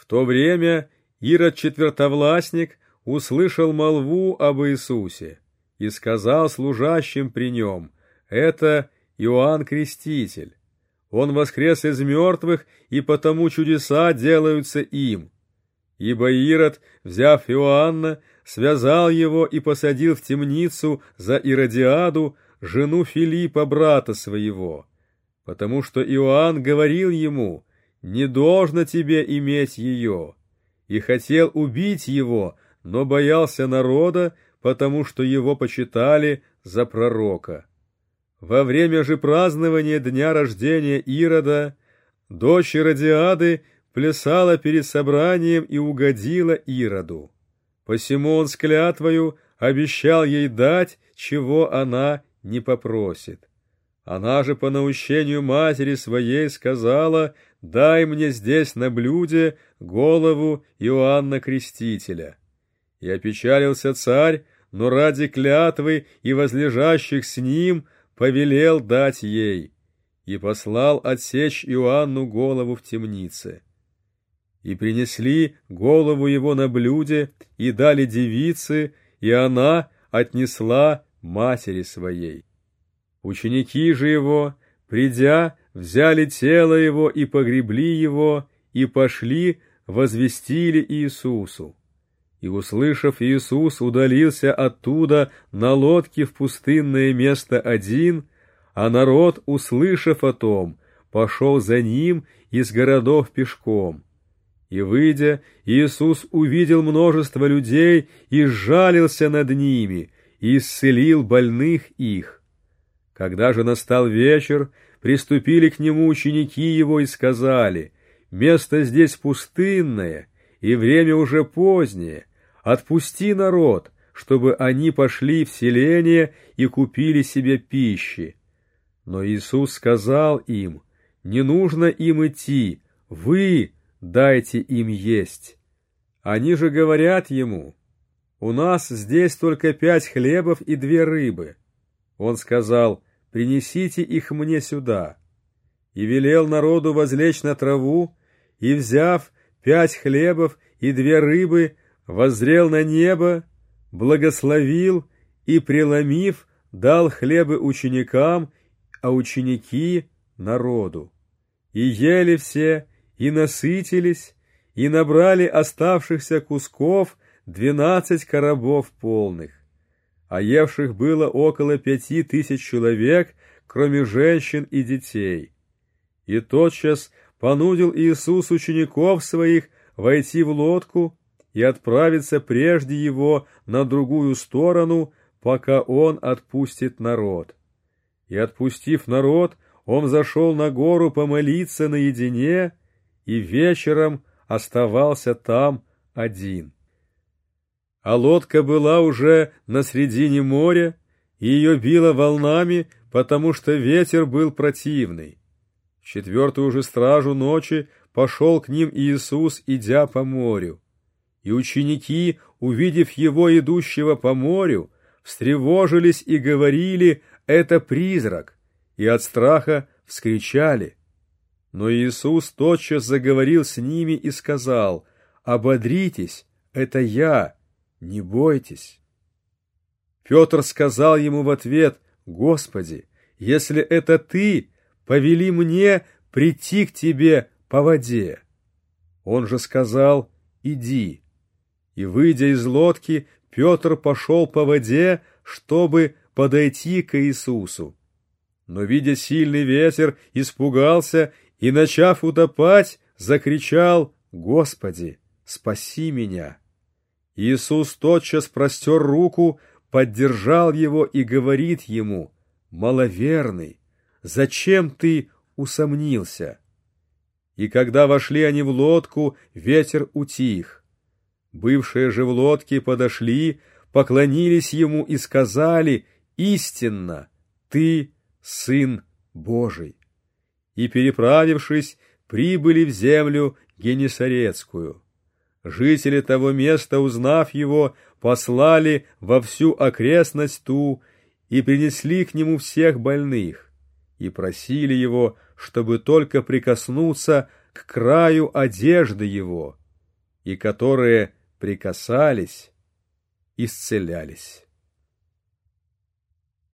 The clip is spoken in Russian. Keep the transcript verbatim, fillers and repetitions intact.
то время Ирод четвертовластник услышал молву об Иисусе и сказал служащим при нем: «Это Иоанн Креститель. Он воскрес из мертвых, и потому чудеса делаются им». Ибо Ирод, взяв Иоанна, связал его и посадил в темницу за Иродиаду, жену Филиппа, брата своего, потому что Иоанн говорил ему: «Не должно тебе иметь ее», и хотел убить его, но боялся народа, потому что его почитали за пророка. Во время же празднования дня рождения Ирода дочь Иродиады плясала перед собранием и угодила Ироду. Посему он с клятвою обещал ей дать, чего она не попросит. Она же по наущению матери своей сказала: «Дай мне здесь на блюде голову Иоанна Крестителя». И опечалился царь, но ради клятвы и возлежащих с ним повелел дать ей, и послал отсечь Иоанну голову в темнице. И принесли голову его на блюде, и дали девице, и она отнесла матери своей. Ученики же его, придя, взяли тело его и погребли его, и пошли, возвестили Иисусу. И, услышав, Иисус удалился оттуда на лодке в пустынное место один, а народ, услышав о том, пошел за ним из городов пешком. И, выйдя, Иисус увидел множество людей и сжалился над ними, и исцелил больных их. Когда же настал вечер, приступили к нему ученики его и сказали: «Место здесь пустынное, и время уже позднее. Отпусти народ, чтобы они пошли в селение и купили себе пищи». Но Иисус сказал им: «Не нужно им идти, вы дайте им есть». Они же говорят ему: «У нас здесь только пять хлебов и две рыбы». Он сказал: «Принесите их мне сюда». И велел народу возлечь на траву, и, взяв пять хлебов и две рыбы, воззрел на небо, благословил и, преломив, дал хлебы ученикам, а ученики — народу. И ели все, и насытились, и набрали оставшихся кусков двенадцать коробов полных. А евших было около пяти тысяч человек, кроме женщин и детей. И тотчас понудил Иисус учеников своих войти в лодку и отправиться прежде его на другую сторону, пока он отпустит народ. И, отпустив народ, он зашел на гору помолиться наедине, и вечером оставался там один. А лодка была уже на средине моря, и ее било волнами, потому что ветер был противный. В четвертую же стражу ночи пошел к ним Иисус, идя по морю. И ученики, увидев его идущего по морю, встревожились и говорили: «Это призрак», и от страха вскричали. Но Иисус тотчас заговорил с ними и сказал: «Ободритесь, это я, не бойтесь». Петр сказал ему в ответ: «Господи, если это ты, повели мне прийти к тебе по воде». Он же сказал: «Иди». И, выйдя из лодки, Петр пошел по воде, чтобы подойти к Иисусу. Но, видя сильный ветер, испугался и, начав утопать, закричал: «Господи, спаси меня!» Иисус тотчас простер руку, поддержал его и говорит ему: «Маловерный, зачем ты усомнился?» И когда вошли они в лодку, ветер утих. Бывшие же в лодке подошли, поклонились ему и сказали: «Истинно, ты Сын Божий». И, переправившись, прибыли в землю Генесарецкую. Жители того места, узнав его, послали во всю окрестность ту и принесли к нему всех больных, и просили его, чтобы только прикоснуться к краю одежды его. и которые прикасались, исцелялись.